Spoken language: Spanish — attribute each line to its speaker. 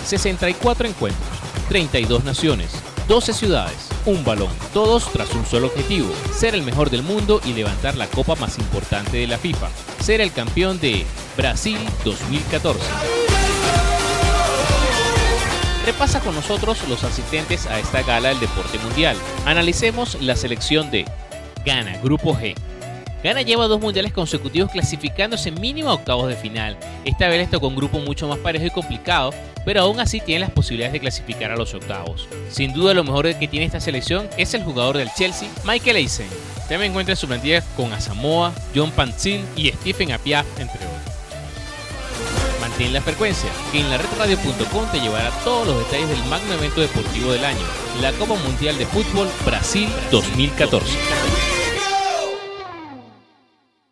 Speaker 1: 64 encuentros, 32 naciones, 12 ciudades, un balón, todos tras un solo objetivo: ser el mejor del mundo y levantar la copa más importante de la FIFA, ser el campeón de Brasil 2014. Repasa con nosotros los asistentes a esta gala del deporte mundial. Analicemos la selección de Ghana, Grupo G. Ghana lleva 2 mundiales consecutivos clasificándose mínimo a octavos de final. Esta vez les tocó un grupo mucho más parejo y complicado, pero aún así tienen las posibilidades de clasificar a los octavos. Sin duda lo mejor que tiene esta selección es el jugador del Chelsea, Michael Essien. También encuentra en su plantilla con Asamoah, John Pantzil y Stephen Appiah, entre otros. Mantén la frecuencia, que en laredradio.com te llevará todos los detalles del magno evento deportivo del año, la Copa Mundial de Fútbol Brasil 2014.